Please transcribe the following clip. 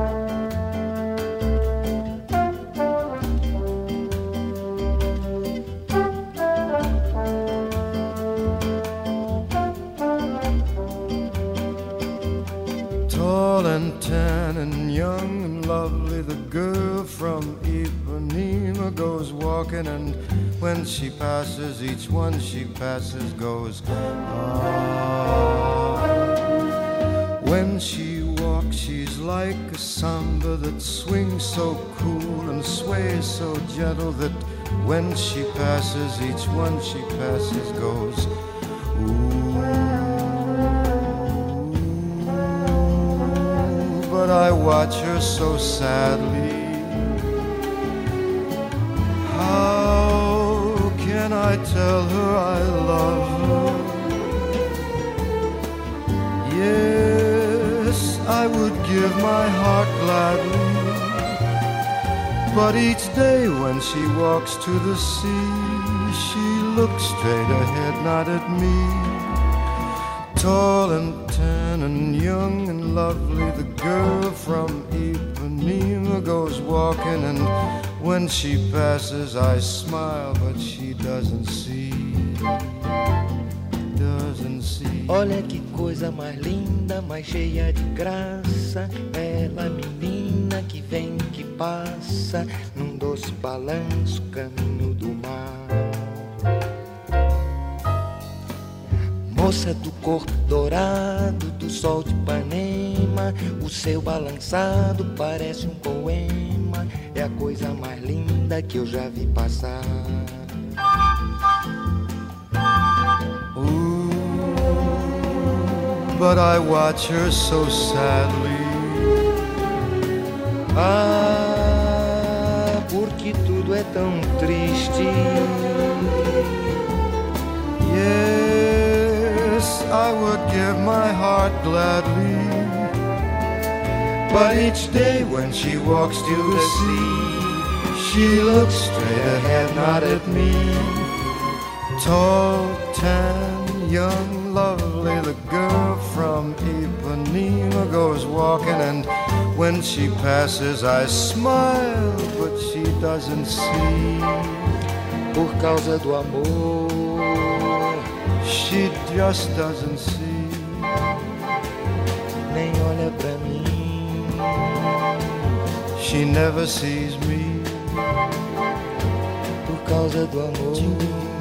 Tall and tan and young and lovely, the girl from Ipanema goes walking, and when she passes, each one she passes goes, ah. When she walks, she's like a samba that swings so cool and sways so gentle that when she passes, each one she passes goes, ooh. But I watch her so sadly. How can I tell her I love her? Yes, I would give my heart gladly, but each day when she walks to the sea, she looks straight ahead, not at me. Tall and tan and young and lovely, the girl from Ipanema goes walking, and when she passes I smile, but she doesn't see, doesn't see. Olha que coisa mais linda, mais cheia de graça, ela menina que vem, que passa, num doce balanço, caminho do mar. Moça do corpo dourado, do sol de Ipanema, o seu balançado parece um poema, é a coisa mais linda que eu já vi passar. Ooh, but I watch her so sadly. Ah, porque tudo é tão triste. Yes, I would give my heart gladly, but each day when she walks to the sea, she looks straight ahead, not at me. Tall, tan, young, lovely, the girl from Ipanema goes walking, and when she passes I smile, but she doesn't see. Por causa do amor, she just doesn't see. nem olha pra mim. She never sees me. Por causa do amor.